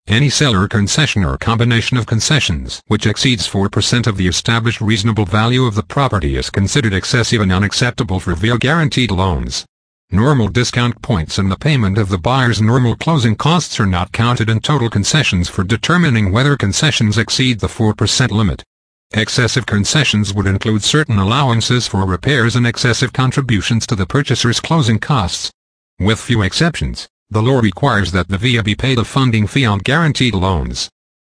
Any seller concession or combination of concessions which exceeds 4% of the established reasonable value of the property is considered excessive and unacceptable for VIA guaranteed loans. Normal discount points and the payment of the buyer's normal closing costs are not counted in total concessions for determining whether concessions exceed the 4% limit. Excessive concessions would include certain allowances for repairs and excessive contributions to the purchaser's closing costs. With few exceptions, the law requires that the VIA be paid a funding fee on guaranteed loans.